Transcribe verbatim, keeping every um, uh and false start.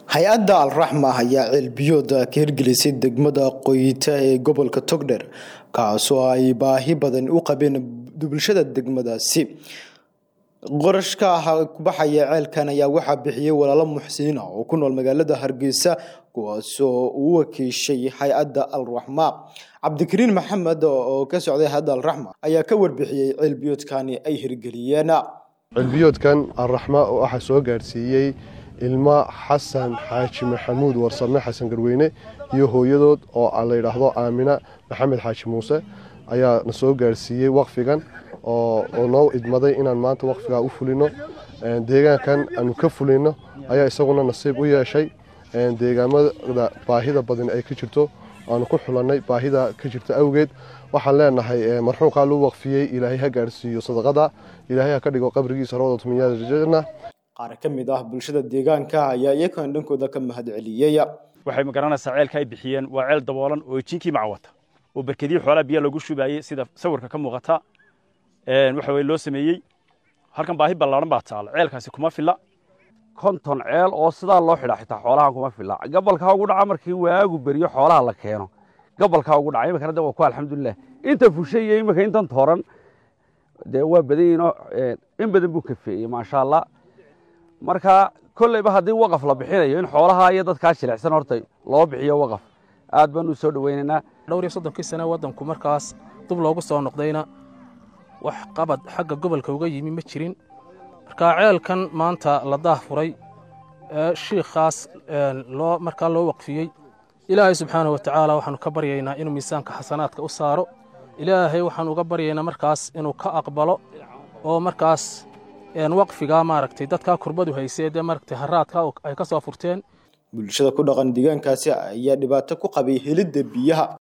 hay-adda Al-Raxma ayaa cilbiyooda ka hirgelisay degmada Qoyta ee gobolka Togdheer kaasoo ay baahi badan u qabeen bulshada degmadaasi. Qorashka ku baxaya ceelkan ayaa waxa bixiyay walaalo muxsiniin oo ku nool magaalada Hargeysa kuwaasoo u wakiishay hay-adda Al-Raxma. Cabdikariin Maxamed oo ka socday hay-adda Al-Raxma ayaa ka warbixiyay cilbiyoodkan ay hirgeliyeen. cilbiyoodkan Al-Raxma oo ah soo gaarsiiyay ilma Xasan Xaaji Maxamuud Warsame Xasan Garweyne iyo hooyadood oo la yiraahdo Aamina Maxamed Xaaji Muuse ayaa na soo gaarsiiyay waqfigan oo oo noo idmaday inaan maanta waqfiga u fulino deegaankan aanu ka fulino ayaa isaguna nasiib u yeeshay deegaamada baahida badan ay ka jirto aanu ku xulanay baahida ka jirta awgeed waxaan leenahay marxuumka loo waqfiyay Ilaahay ha gaarsiiyo sadaqada Ilaahay ha ka dhigo qabrigiisa rawdatu min janna. qaar ka mid ah bulshada deegaanka ayaa iyaga dhankooda ka mahad celiyay. waxay ma garanaysaa ceelka ay bixiyeen waa ceel daboolan oo jinkii macwata oo barkadii xoolaha biyo lagu shubaayay sida sawirka ka muuqata een waxa way loo sameeyay halkan baahi ballaaran baa taal ceelkaasi kuma filla konton ceel oo sidaa loo xidhaa xitaa xoolaha kuma filla gobolka ugu dhaca markii waagu bariyo xoolaha la keeno gobolka ugu dhacay markaa waa ku alxamdulillah inta fushay imika intan tooran de waa badayno in badan buu ka feeyay ma sha Allah marka kullayba hadii waqaf la bixinayo in xoolaha iyo dadka jilicsan hortay loo bixiyo waqaf aad baan u soo dhaweynaa dhowr iyo soddon sano wadanku markaas dib loogu soo noqdayna wax qabad xagga gobolka uga yimi ma jirin marka ceelkan maanta la daahfuray ee sheekhaas loo marka loo waqfiyay Ilaahay subhanahu wa ta'ala waxaanu ka baryaynaa inuu miisaanka xasanaadka u saaro Ilaahay waxaanu uga baryaynaa markaas inuu ka aqbalo oo markaas een waqfiga maaragtay dadka kurbadu haysay ee maaragtay haraadka ay ka soo furteen bulshada ku dhaqan deegaankaasi ayaa dhibaato ku qabay helidda biyaha.